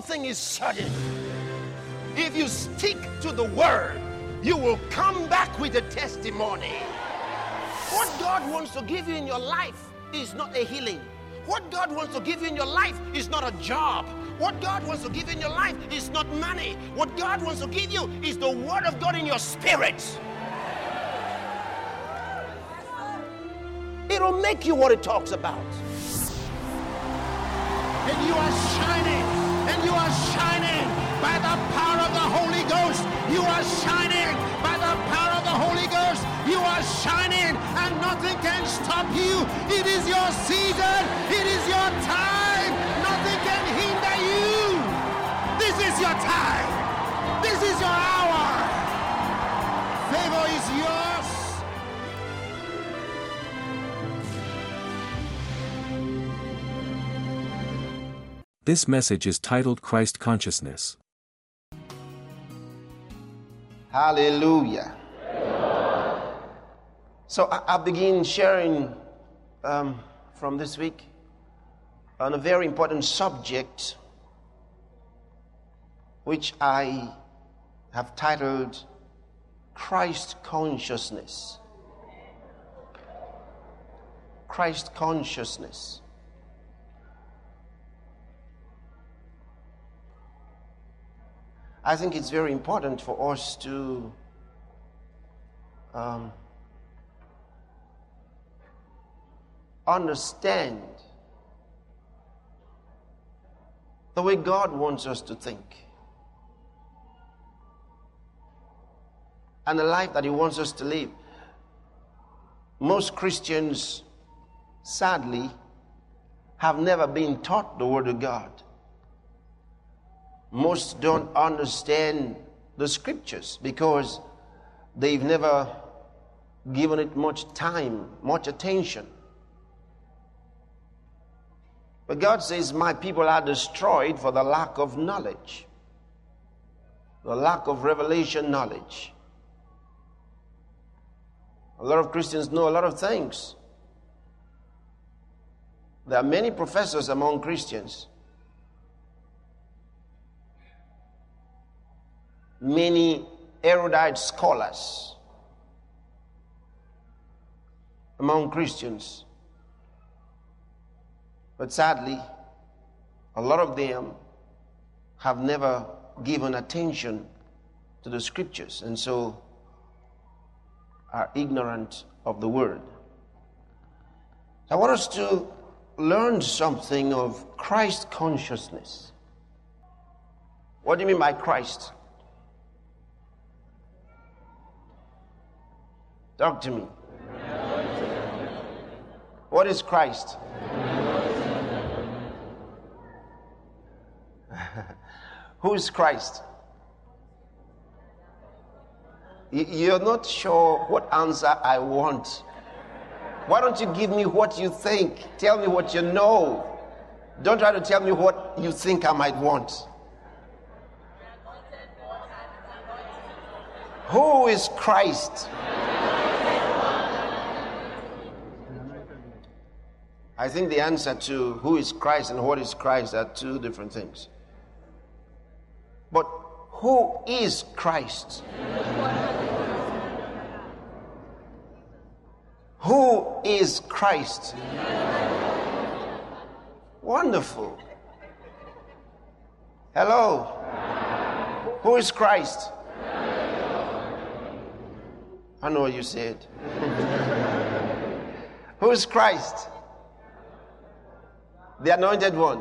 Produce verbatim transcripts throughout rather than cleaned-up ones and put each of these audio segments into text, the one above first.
thing is certain. If you stick to the word, you will come back with a testimony. What God wants to give you in your life is not a healing. What God wants to give you in your life is not a job. What God wants to give you in your life is not money. What God wants to give you is the word of God in your spirit. It'll make you what it talks about. And you are shining, and you are shining by the power of the Holy Ghost. You are shining by the power of the Holy Ghost. You are shining, and nothing can stop you. It is your season. It is your time. Nothing can hinder you. This is your time. This is your hour. Favor is yours. This message is titled Christ Consciousness. Hallelujah. So I, I begin sharing um, from this week on a very important subject, which I have titled Christ Consciousness. Christ Consciousness. I think it's very important for us to um, understand the way God wants us to think and the life that He wants us to live. Most Christians, sadly, have never been taught the Word of God. Most don't understand the scriptures because they've never given it much time, much attention. But God says, my people are destroyed for the lack of knowledge, the lack of revelation knowledge. A lot of Christians know a lot of things. There are many professors among Christians. Many erudite scholars among Christians. But sadly, a lot of them have never given attention to the scriptures and so are ignorant of the word. I want us to learn something of Christ consciousness. What do you mean by Christ? Talk to me. What is Christ? Who is Christ? You're not sure what answer I want. Why don't you give me what you think? Tell me what you know. Don't try to tell me what you think I might want. Who is Christ? I think the answer to who is Christ and what is Christ are two different things. But who is Christ? Who is Christ? Wonderful. Hello. Who is Christ? I know what you said. Who is Christ? The anointed one.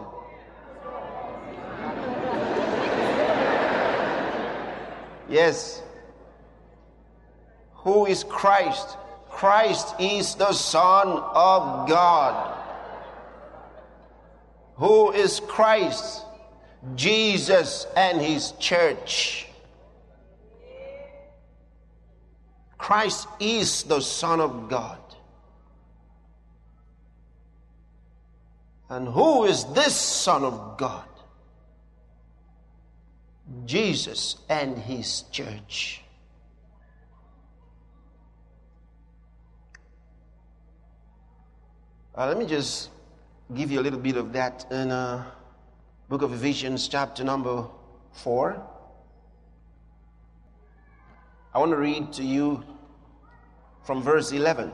Yes. Who is Christ? Christ is the Son of God. Who is Christ? Jesus and His church. Christ is the Son of God. And who is this Son of God? Jesus and His church. Uh, let me just give you a little bit of that in a Book of Ephesians, chapter number four. I want to read to you from verse eleven.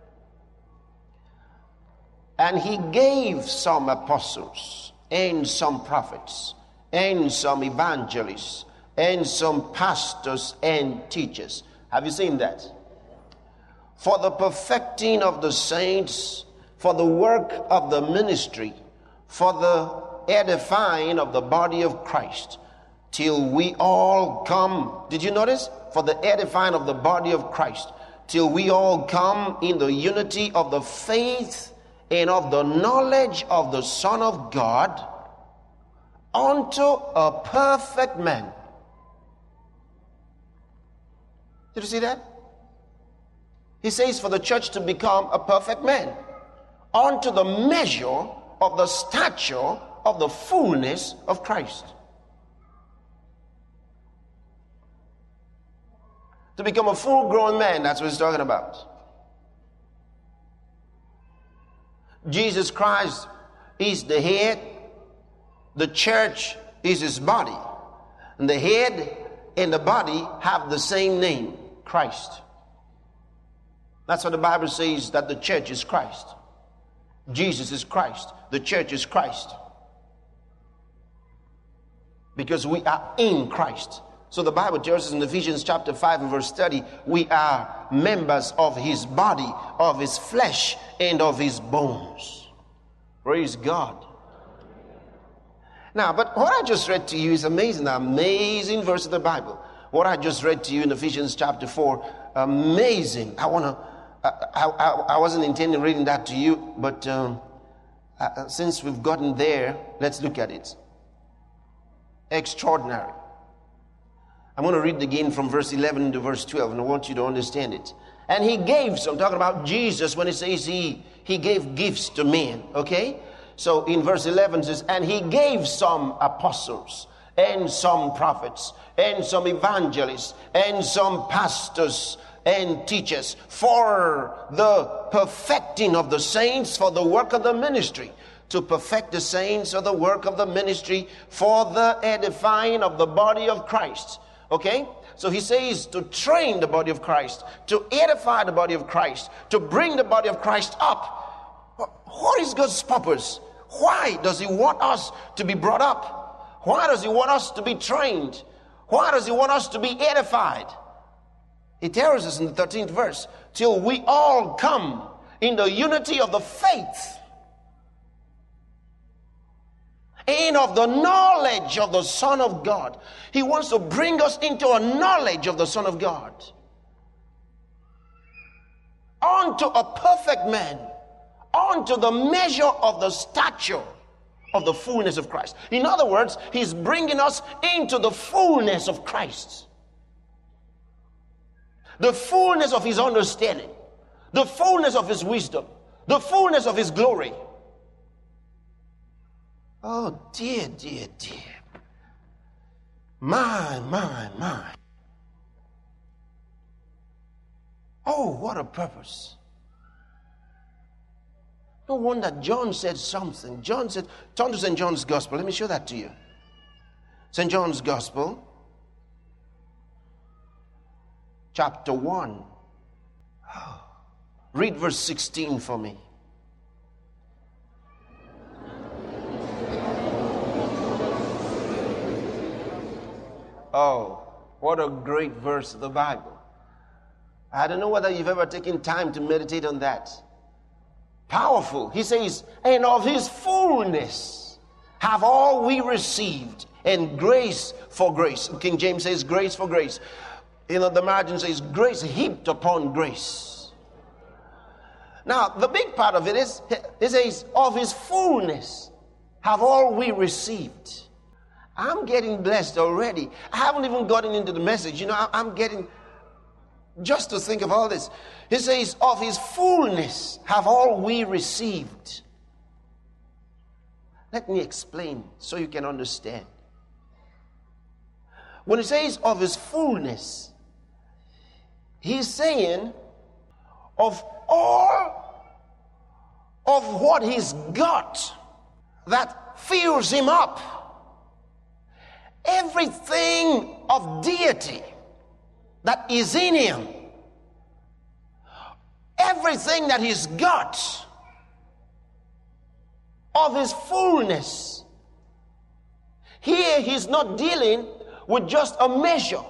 And he gave some apostles, and some prophets, and some evangelists, and some pastors and teachers. Have you seen that? For the perfecting of the saints, for the work of the ministry, for the edifying of the body of Christ, till we all come. Did you notice? For the edifying of the body of Christ, till we all come in the unity of the faith and of the knowledge of the Son of God, unto a perfect man. Did you see that? He says for the church to become a perfect man, unto the measure of the stature of the fullness of Christ. To become a full-grown man, that's what he's talking about. Jesus Christ is the head. The church is his body. And the head and the body have the same name, Christ. That's what the Bible says, that the church is Christ. Jesus is Christ. The church is Christ. Because we are in Christ. So the Bible tells us in Ephesians chapter five and verse thirty, we are members of his body, of his flesh, and of his bones. Praise God. Now, but what I just read to you is amazing, amazing verse of the Bible. What I just read to you in Ephesians chapter four, amazing. I want to, I, I, I wasn't intending reading that to you, but um, uh, since we've gotten there, let's look at it. Extraordinary. I'm going to read again from verse eleven to verse twelve, and I want you to understand it. And he gave some, talking about Jesus when he says he, he gave gifts to men, okay? So in verse eleven it says, and he gave some apostles, and some prophets, and some evangelists, and some pastors and teachers, for the perfecting of the saints, for the work of the ministry, to perfect the saints for the work of the ministry, for the edifying of the body of Christ. Okay? So he says to train the body of Christ, to edify the body of Christ, to bring the body of Christ up. What is God's purpose? Why does he want us to be brought up? Why does he want us to be trained? Why does he want us to be edified? He tells us in the thirteenth verse, till we all come in the unity of the faith and of the knowledge of the Son of God. He wants to bring us into a knowledge of the Son of God, unto a perfect man, unto the measure of the stature of the fullness of Christ. In other words, he's bringing us into the fullness of Christ, the fullness of his understanding, the fullness of his wisdom, the fullness of his glory. Oh dear, dear, dear. My, my, my. Oh, what a purpose. No wonder John said something. John said, turn to Saint John's Gospel. Let me show that to you. Saint John's Gospel, chapter one. Read verse sixteen for me. Oh, what a great verse of the Bible. I don't know whether you've ever taken time to meditate on that. Powerful. He says, and of his fullness have all we received, and grace for grace. King James says grace for grace. You know, the margin says grace heaped upon grace. Now, the big part of it is, it says, of his fullness have all we received. I'm getting blessed already. I haven't even gotten into the message. You know, I'm getting, just to think of all this. He says, of his fullness have all we received. Let me explain so you can understand. When he says of his fullness, he's saying of all of what he's got that fills him up. everything of deity that is in him, everything that he's got of his fullness. Here he's not dealing with just a measure.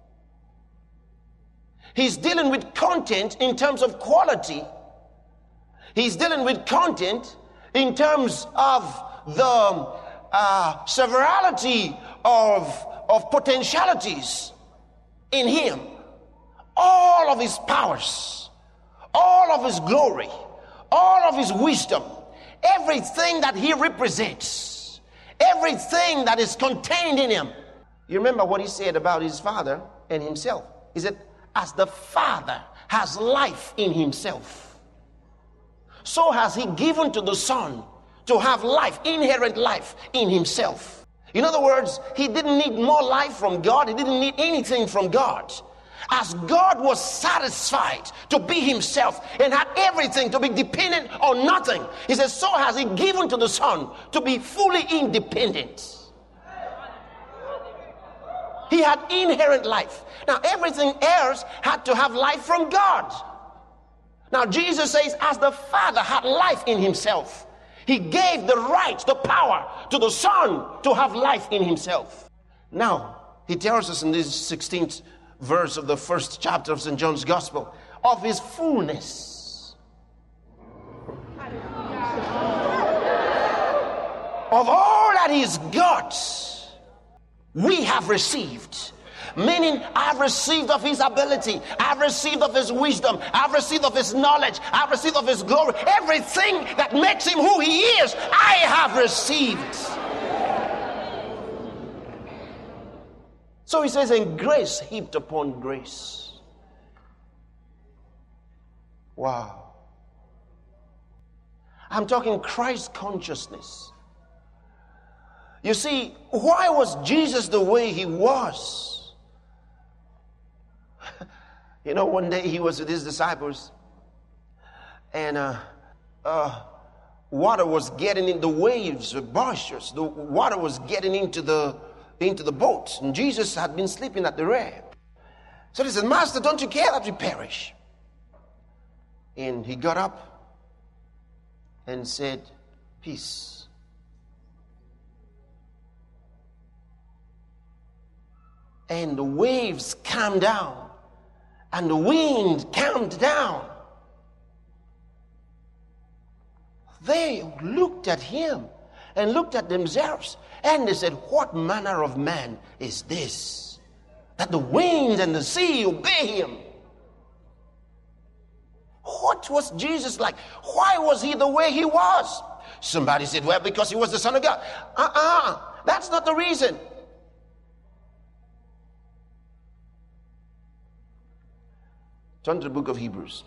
He's dealing with content in terms of quality. He's dealing with content in terms of the uh, severality of, of potentialities in him. All of his powers, all of his glory, all of his wisdom, everything that he represents, everything that is contained in him. You remember what he said about his Father and himself. He said, as the Father has life in himself, so has he given to the Son to have life, inherent life in himself. In other words, he didn't need more life from God. He didn't need anything from God. As God was satisfied to be himself and had everything to be dependent on nothing, he says, so has he given to the Son to be fully independent. He had inherent life. Now everything else had to have life from God. Now Jesus says, as the Father had life in himself, he gave the right, the power to the Son to have life in himself. Now he tells us in this sixteenth verse of the first chapter of Saint John's Gospel of his fullness. Of all that he's got, we have received. Meaning, I've received of his ability, I've received of his wisdom, I've received of his knowledge, I've received of his glory. Everything that makes him who he is, I have received. So he says, and grace heaped upon grace. Wow. I'm talking Christ consciousness. You see, why was Jesus the way he was? You know, one day he was with his disciples, and uh, uh, water was getting in, the waves were boisterous. The water was getting into the into the boat, and Jesus had been sleeping at the rail. So they said, Master, don't you care that we perish? And he got up and said, peace. And the waves calmed down, and the wind calmed down. They looked at him and looked at themselves, and they said, what manner of man is this, that the winds and the sea obey him? What was Jesus like? Why was he the way he was? Somebody said, well, because he was the Son of God. Uh-uh, that's not the reason. Turn to the book of Hebrews.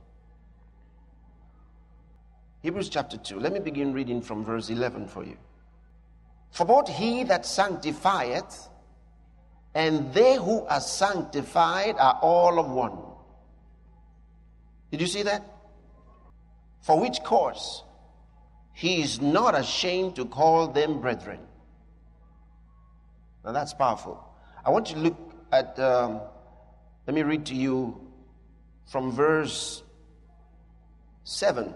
Hebrews chapter two. Let me begin reading from verse eleven for you. For both he that sanctifieth and they who are sanctified are all of one. Did you see that? For which cause he is not ashamed to call them brethren. Now that's powerful. I want you to look at, um, let me read to you from verse seven.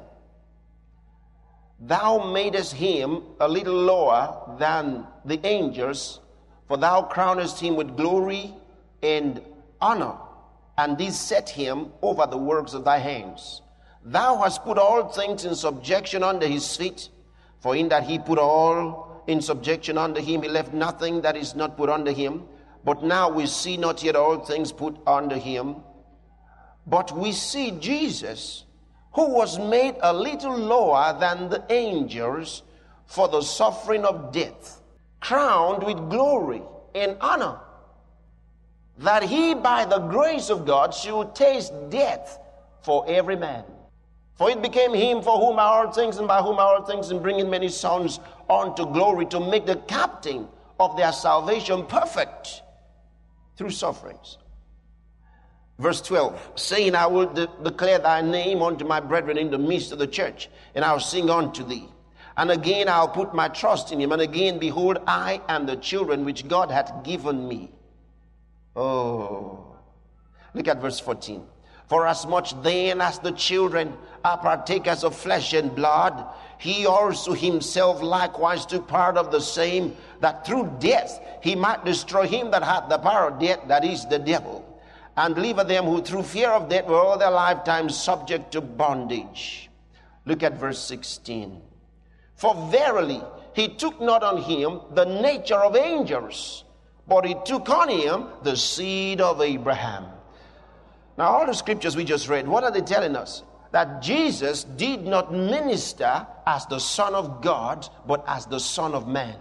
Thou madest him a little lower than the angels, for thou crownest him with glory and honor, and didst set him over the works of thy hands. Thou hast put all things in subjection under his feet, for in that he put all in subjection under him, he left nothing that is not put under him. But now we see not yet all things put under him, but we see Jesus, who was made a little lower than the angels for the suffering of death, crowned with glory and honor, that he by the grace of God should taste death for every man. For it became him for whom are all things, and by whom are all things, and bringing many sons unto glory, to make the captain of their salvation perfect through sufferings. Verse twelve, saying, I will de- declare thy name unto my brethren in the midst of the church, and I will sing unto thee. And again I'll put my trust in him. And again, behold, I and the children which God hath given me. Oh, look at verse fourteen. For as much then as the children are partakers of flesh and blood, he also himself likewise took part of the same, that through death he might destroy him that hath the power of death, that is the devil, and deliver them who through fear of death were all their lifetime subject to bondage. Look at verse sixteen. For verily he took not on him the nature of angels, but he took on him the seed of Abraham. Now, all the scriptures we just read, what are they telling us? That Jesus did not minister as the Son of God, but as the Son of Man.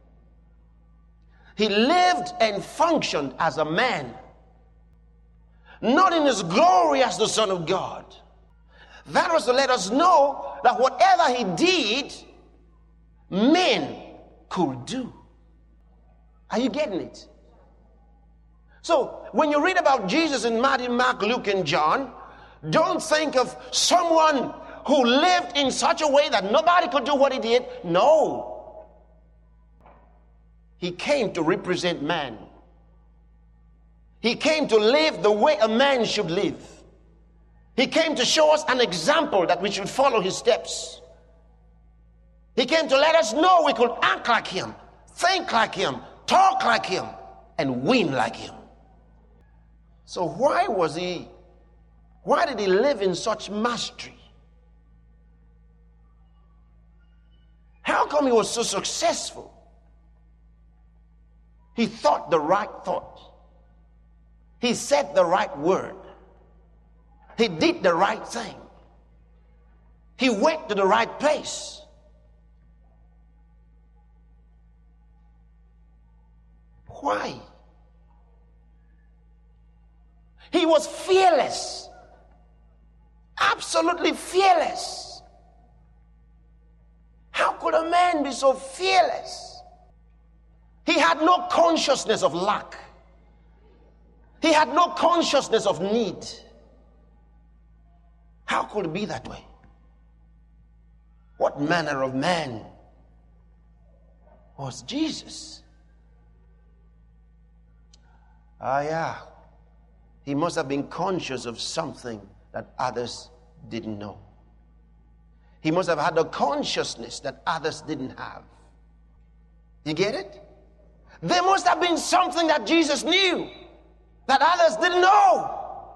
He lived and functioned as a man, not in his glory as the Son of God. That was to let us know that whatever he did, men could do. Are you getting it? So, when you read about Jesus in Matthew, Mark, Luke, and John, don't think of someone who lived in such a way that nobody could do what he did. No. He came to represent man. He came to live the way a man should live. He came to show us an example that we should follow his steps. He came to let us know we could act like him, think like him, talk like him, and win like him. So why was he, why did he live in such mastery? How come he was so successful? He thought the right thought. He said the right word. He did the right thing. He went to the right place. Why? He was fearless. Absolutely fearless. How could a man be so fearless? He had no consciousness of lack. He had no consciousness of need. How could it be that way? What manner of man was Jesus? Ah, yeah. He must have been conscious of something that others didn't know. He must have had a consciousness that others didn't have. You get it? There must have been something that Jesus knew that others didn't know.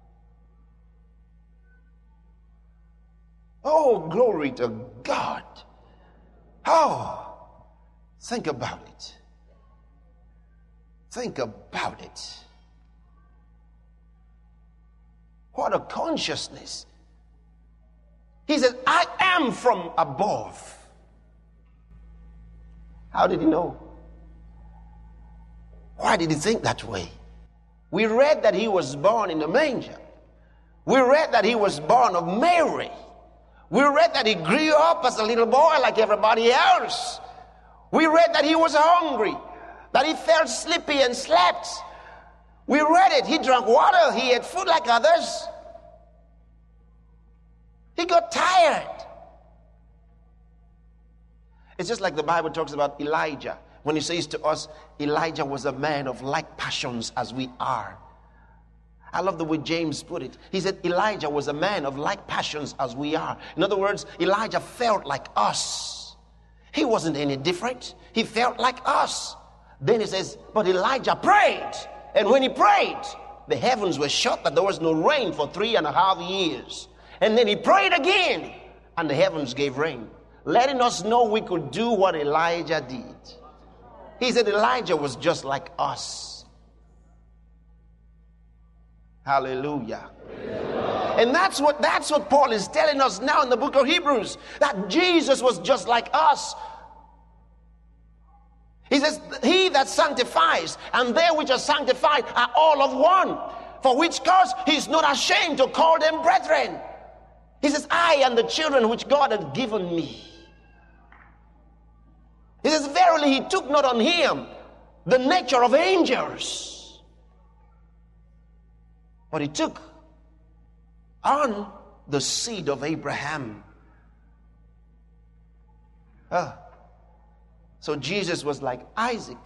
Oh, glory to God. Oh, think about it. Think about it. What a consciousness. He says, I am from above. How did he know? Why did he think that way? We read that he was born in a manger. We read that he was born of Mary. We read that he grew up as a little boy like everybody else. We read that he was hungry, that he felt sleepy and slept. We read it. He drank water. He ate food like others. He got tired. It's just like the Bible talks about Elijah. When he says to us, Elijah was a man of like passions as we are. I love the way James put it. He said Elijah was a man of like passions as we are. In other words, Elijah felt like us. He wasn't any different. He felt like us. Then he says, but Elijah prayed. And when he prayed, the heavens were shut, that there was no rain for three and a half years. And then he prayed again, and the heavens gave rain, letting us know we could do what Elijah did. He said Elijah was just like us. Hallelujah. Hallelujah. And that's what that's what Paul is telling us now in the book of Hebrews, that Jesus was just like us. He says, he that sanctifies and they which are sanctified are all of one, for which cause he is not ashamed to call them brethren. He says, I and the children which God hath given me. He says, verily he took not on him the nature of angels, but he took on the seed of Abraham. Ah. So Jesus was like Isaac.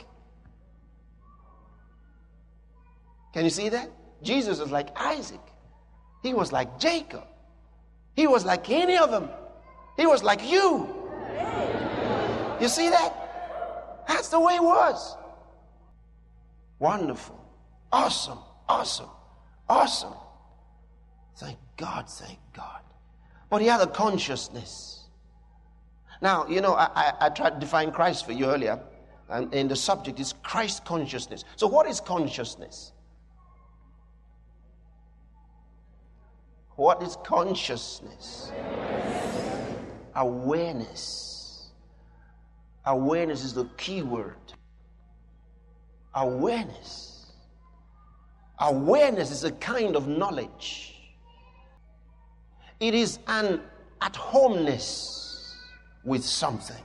Can you see that? Jesus was like Isaac. He was like Jacob. He was like any of them. He was like you. You see that? That's the way it was. Wonderful. Awesome. Awesome. Awesome. Thank God. Thank God. But he had a consciousness. Now, you know, I, I, I tried to define Christ for you earlier. And, and the subject is Christ consciousness. So what is consciousness? What is consciousness? Awareness. Awareness is the key word. Awareness. Awareness is a kind of knowledge. It is an at-homeness with something.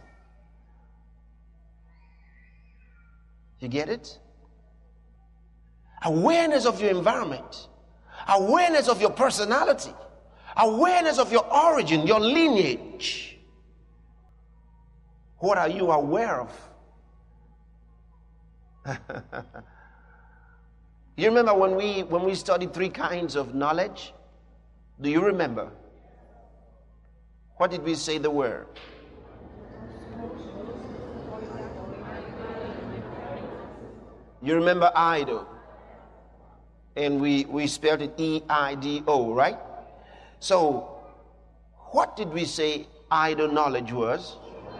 You get it? Awareness of your environment. Awareness of your personality. Awareness of your origin, your lineage. What are you aware of? You remember when we when we studied three kinds of knowledge? Do you remember? What did we say the word? You remember idol? And we, we spelled it E I D O, right? So, what did we say idol knowledge was?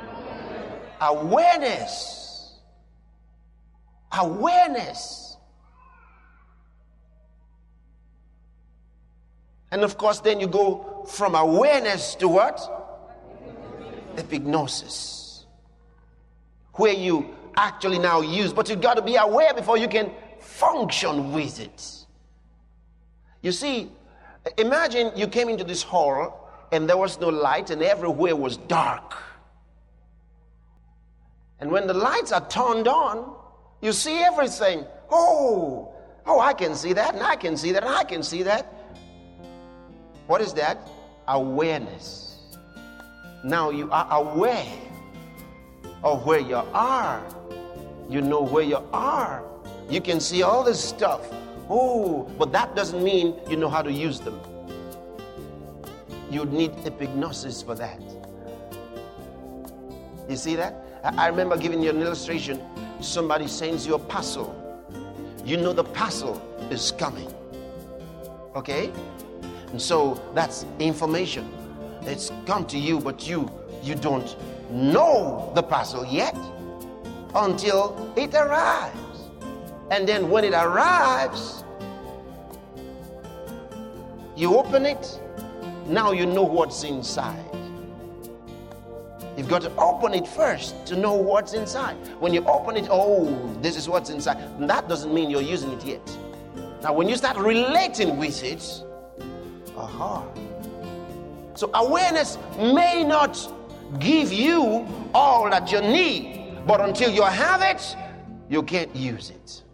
Awareness. Awareness. And of course, then you go from awareness to what? Epignosis. Where you actually now use, but you've got to be aware before you can function with it. You see, imagine you came into this hall and there was no light and everywhere was dark. And when the lights are turned on, you see everything. Oh, oh, I can see that, and I can see that, and I can see that. What is that? Awareness. Now you are aware of where you are. You know where you are. You can see all this stuff. Oh, but that doesn't mean you know how to use them. You need epignosis for that. You see that? I remember giving you an illustration. Somebody sends you a parcel. You know the parcel is coming. Okay? And so that's information. It's come to you, but you you don't know the parcel yet until it arrives. And then when it arrives, you open it. Now you know what's inside. You've got to open it first to know what's inside. When you open it, oh, this is what's inside. And that doesn't mean you're using it yet. Now, when you start relating with it, aha. So awareness may not give you all that you need, but until you have it, you can't use it.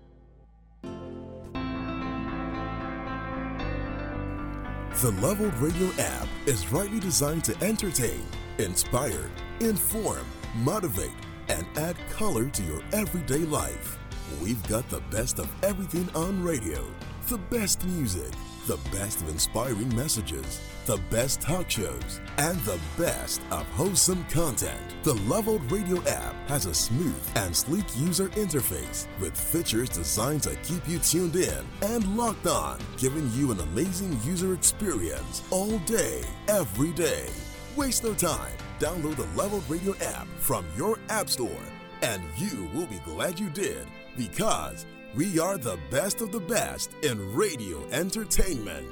The Leveled Radio app is rightly designed to entertain, inspire, inform, motivate, and add color to your everyday life. We've got the best of everything on radio, the best music, the best of inspiring messages, the best talk shows, and the best of wholesome content. The Leveled Radio app has a smooth and sleek user interface with features designed to keep you tuned in and locked on, giving you an amazing user experience all day, every day. Waste no time. Download the Leveled Radio app from your app store, and you will be glad you did, because we are the best of the best in radio entertainment.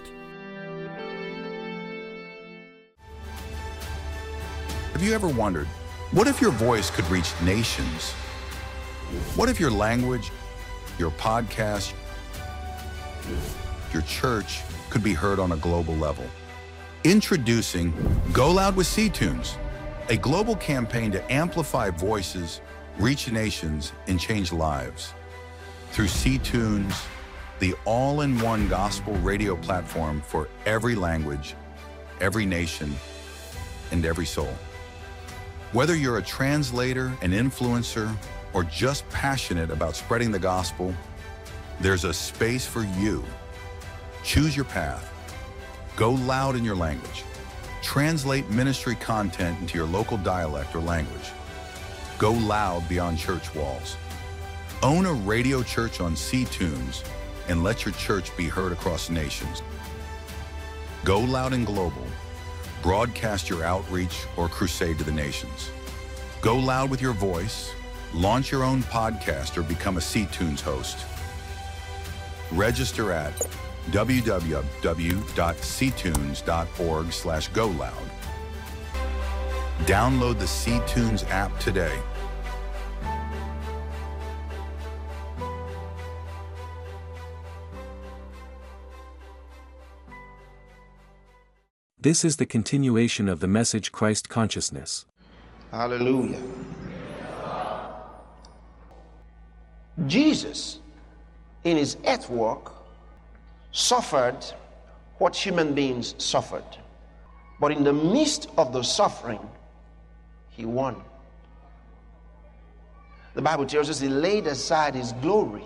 Have you ever wondered, what if your voice could reach nations? What if your language, your podcast, your church could be heard on a global level? Introducing Go Loud with C-Tunes, a global campaign to amplify voices, reach nations, and change lives. Through C-Tunes, the all-in-one gospel radio platform for every language, every nation, and every soul. Whether you're a translator, an influencer, or just passionate about spreading the gospel, there's a space for you. Choose your path. Go loud in your language. Translate ministry content into your local dialect or language. Go loud beyond church walls. Own a radio church on C-Tunes and let your church be heard across nations. Go loud and global. Broadcast your outreach or crusade to the nations. Go loud with your voice. Launch your own podcast or become a C-Tunes host. Register at w w w dot c tunes dot org slash go loud. Download the C-Tunes app today. This is the continuation of the message Christ Consciousness. Hallelujah. Jesus, in his earth walk, suffered what human beings suffered. But in the midst of the suffering, he won. The Bible tells us he laid aside his glory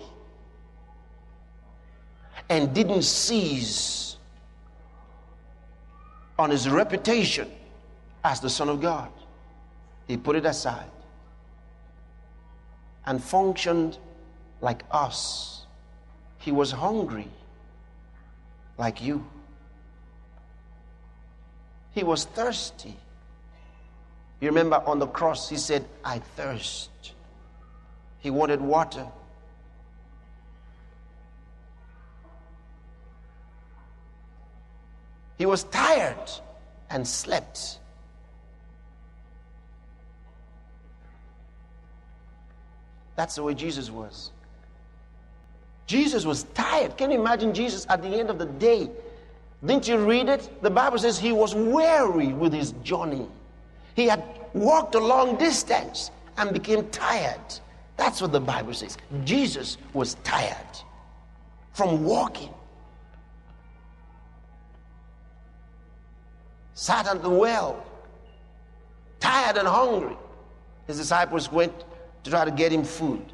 and didn't seize on his reputation as the Son of God. He put it aside and functioned like us. He was hungry like you. He was thirsty. You remember on the cross he said, I thirst. He wanted water. He was tired and slept. That's the way Jesus was. Jesus was tired. Can you imagine Jesus at the end of the day? Didn't you read it? The Bible says he was weary with his journey. He had walked a long distance and became tired. That's what the Bible says. Jesus was tired from walking. Sat at the well, tired and hungry. His disciples went to try to get him food.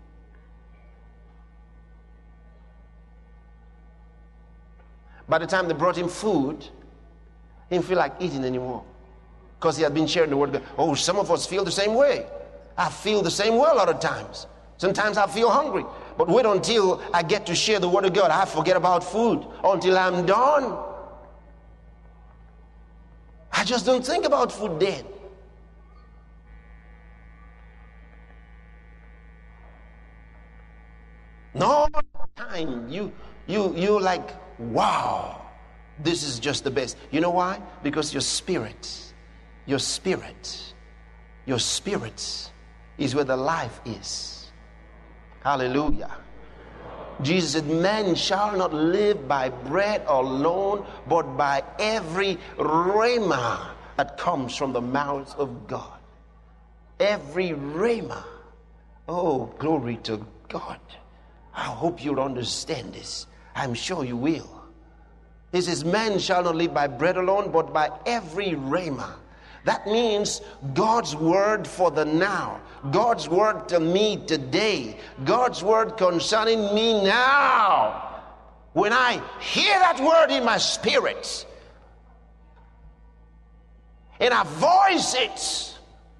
By the time they brought him food, he didn't feel like eating anymore because he had been sharing the word of God. Oh, some of us feel the same way. I feel the same way a lot of times. Sometimes I feel hungry, but wait until I get to share the word of God. I forget about food until I'm done. I just don't think about food then. No time you you you like, wow, this is just the best. You know why? Because your spirit, your spirit, your spirit is where the life is. Hallelujah. Jesus said, man shall not live by bread alone, but by every rhema that comes from the mouth of God. Every rhema. Oh, glory to God. I hope you'll understand this. I'm sure you will. He says, man shall not live by bread alone, but by every rhema. That means God's word for the now. God's word to me today. God's word concerning me now. When I hear that word in my spirit and I voice it,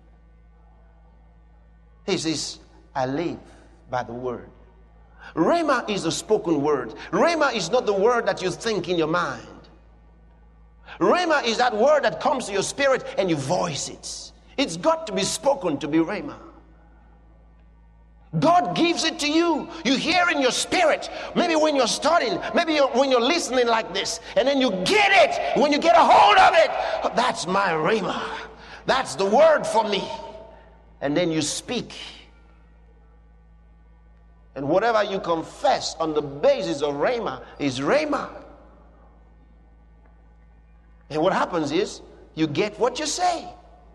he says, I live by the word. Rhema is the spoken word. Rhema is not the word that you think in your mind. Rhema is that word that comes to your spirit and you voice it. It's got to be spoken to be rhema. God gives it to you. You hear in your spirit. Maybe when you're studying, maybe you're, when you're listening like this, and then you get it. When you get a hold of it, that's my rhema. That's the word for me. And then you speak. And whatever you confess on the basis of rhema is rhema. And what happens is, you get what you say.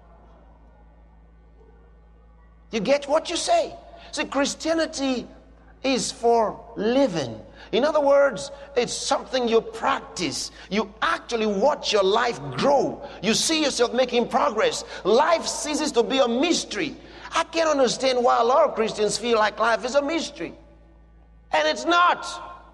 You get what you say. See, Christianity is for living. In other words, it's something you practice. You actually watch your life grow. You see yourself making progress. Life ceases to be a mystery. I can't understand why a lot of Christians feel like life is a mystery. And it's not.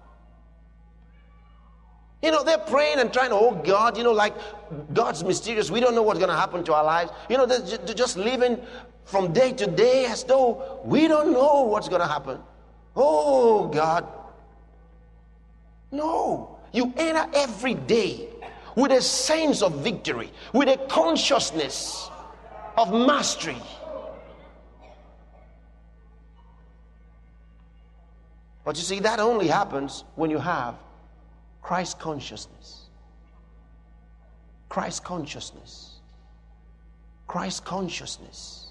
You know, they're praying and trying to, oh God, you know, like God's mysterious. We don't know what's going to happen to our lives. You know, they're just living from day to day as though we don't know what's going to happen. Oh God. No. You enter every day with a sense of victory, with a consciousness of mastery. But you see, that only happens when you have Christ consciousness. Christ consciousness. Christ consciousness.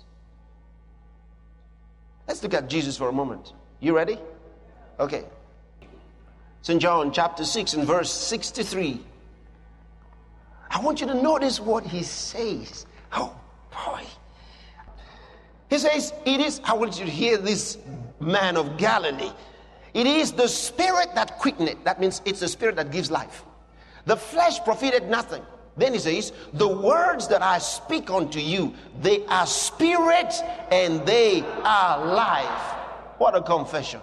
Let's look at Jesus for a moment. You ready? Okay. Saint John chapter six and verse sixty-three. I want you to notice what he says. Oh boy. He says, it is, I want you to hear this man of Galilee. It is the spirit that quickeneth. That means it's the spirit that gives life. The flesh profited nothing. Then he says, the words that I speak unto you, they are spirit and they are life. What a confession.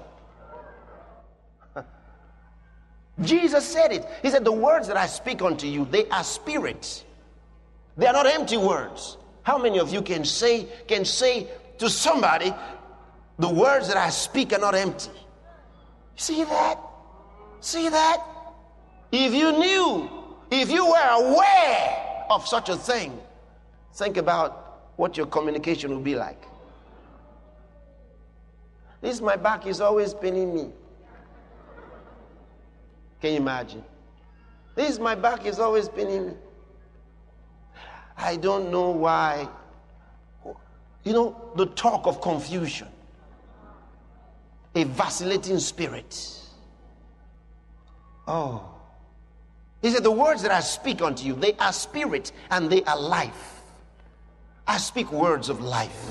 Jesus said it. He said, the words that I speak unto you, they are spirit. They are not empty words. How many of you can say, can say to somebody, the words that I speak are not empty? See that? See that? If you knew, if you were aware of such a thing, think about what your communication will be like. This, my back is always paining me. Can you imagine? This, my back is always paining me. I don't know why. You know, the talk of confusion. A vacillating spirit. Oh. He said, the words that I speak unto you, they are spirit and they are life. I speak words of life.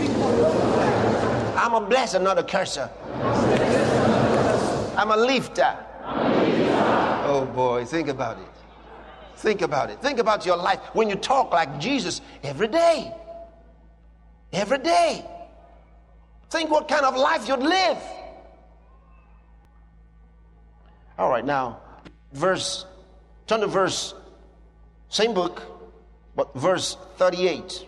I'm a blesser, not a curser. I'm a lifter. Oh boy, think about it. Think about it. Think about your life when you talk like Jesus every day. Every day. Think what kind of life you'd live. All right, now, verse, turn to verse, same book, but verse thirty-eight.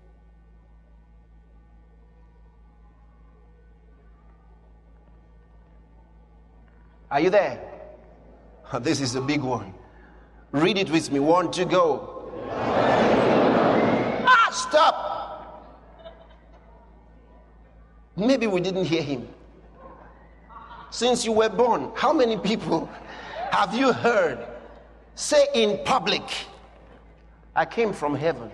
Are you there? This is a big one. Read it with me. One to go. Ah, stop. Maybe we didn't hear him. Since you were born, how many people have you heard say in public, I came from heaven?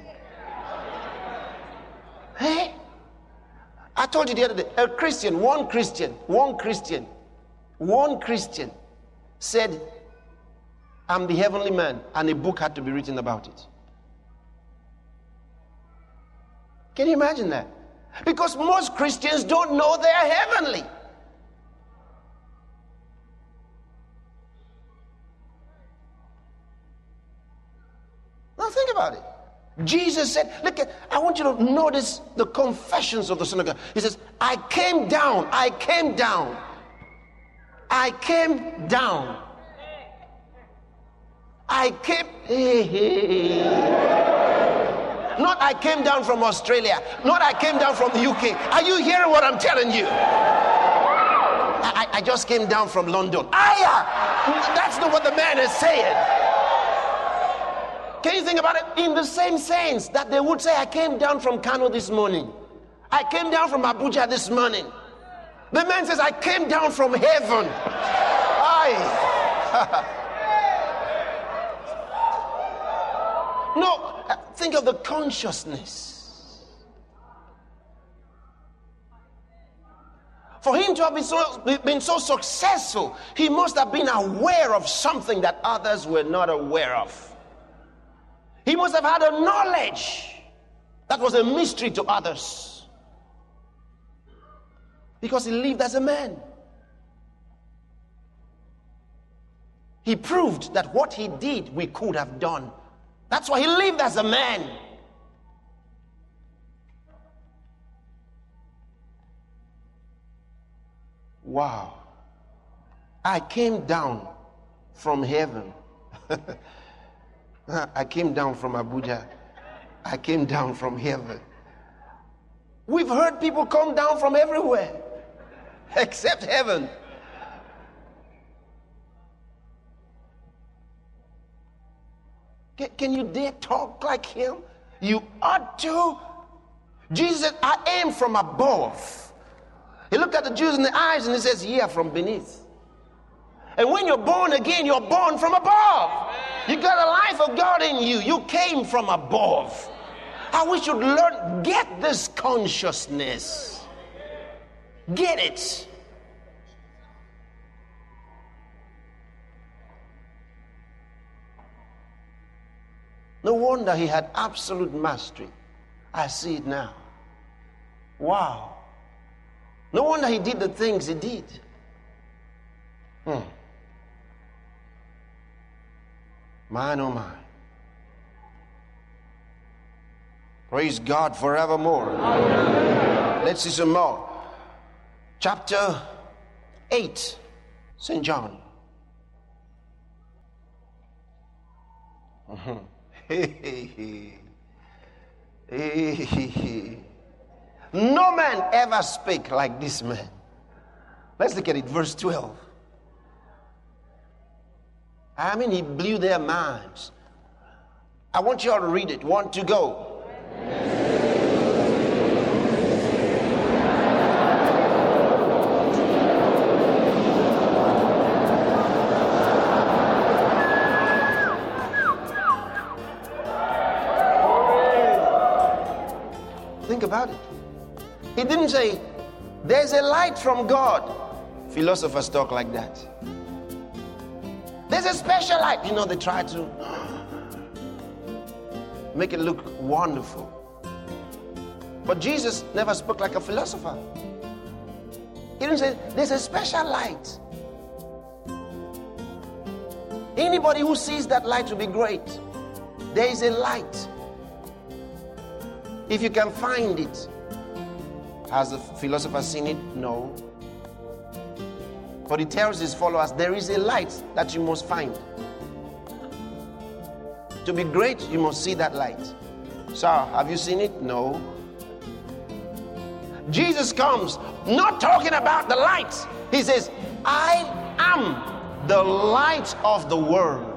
Hey? I told you the other day, a Christian, one Christian, one Christian, one Christian said, I'm the heavenly man, and a book had to be written about it. Can you imagine that? Because most Christians don't know they're heavenly. Now think about it. Jesus said, look at, I want you to notice the confessions of the Son of God. He says, I came down, I came down. I came down. I came, hey, hey. Not I came down from Australia. Not I came down from the U K. Are you hearing what I'm telling you? I, I just came down from London. Aya! That's not what the man is saying. Can you think about it? In the same sense that they would say, I came down from Kano this morning. I came down from Abuja this morning. The man says, I came down from heaven. Aye. No, think of the consciousness. For him to have been so, been so successful, he must have been aware of something that others were not aware of. He must have had a knowledge that was a mystery to others. Because he lived as a man. He proved that what he did, we could have done. That's why he lived as a man. Wow. I came down from heaven. I came down from Abuja. I came down from heaven. We've heard people come down from everywhere except heaven. Can, can you dare talk like him? You ought to. Jesus said, I am from above. He looked at the Jews in the eyes and he says, ye are from beneath. And when you're born again, you're born from above. You got a life of God in you. You came from above. How we should learn, get this consciousness. Get it. No wonder he had absolute mastery. I see it now. Wow. No wonder he did the things he did. Hmm. Mine, oh mine. Praise God forevermore. Amen. Let's see some more. Chapter eight, Saint John. Mm-hmm. No man ever spake like this man. Let's look at it, verse twelve. I mean, he blew their minds. I want you all to read it. One to go. Think about it. He didn't say, there's a light from God. Philosophers talk like that. There's a special light. You know, they try to make it look wonderful. But Jesus never spoke like a philosopher. He didn't say, there's a special light. Anybody who sees that light will be great. There is a light. If you can find it. Has the philosopher seen it? No. But he tells his followers, there is a light that you must find. To be great, you must see that light. Sir, have you seen it? No. Jesus comes not talking about the light. He says, I am the light of the world.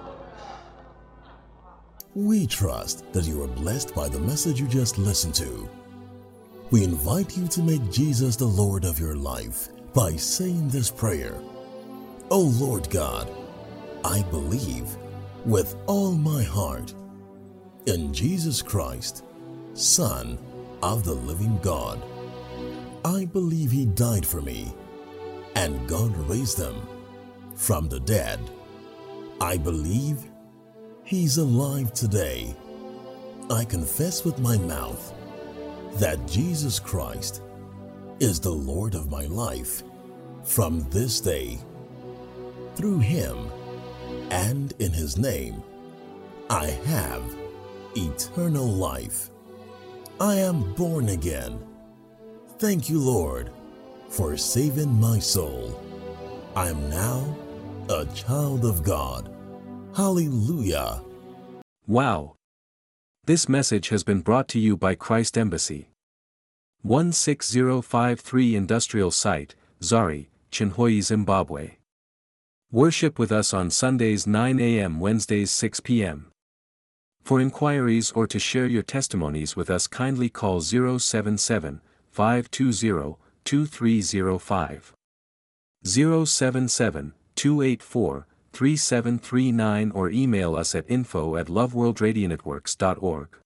We trust that you are blessed by the message you just listened to. We invite you to make Jesus the Lord of your life by saying this prayer. Oh Lord God, I believe with all my heart in Jesus Christ, Son of the living God. I believe he died for me and God raised him from the dead. I believe he's alive today. I confess with my mouth that Jesus Christ is the Lord of my life from this day. Through him and in his name, I have eternal life. I am born again. Thank you, Lord, for saving my soul. I am now a child of God. Hallelujah. Wow. This message has been brought to you by Christ Embassy. one six zero five three Industrial Site, Zari, Chinhoyi, Zimbabwe. Worship with us on Sundays nine a m Wednesdays six p m For inquiries or to share your testimonies with us, kindly call zero seven seven, five two zero, two three zero five. zero seven seven, two eight four, three seven three nine or email us at info at loveworldradionetworks dot org.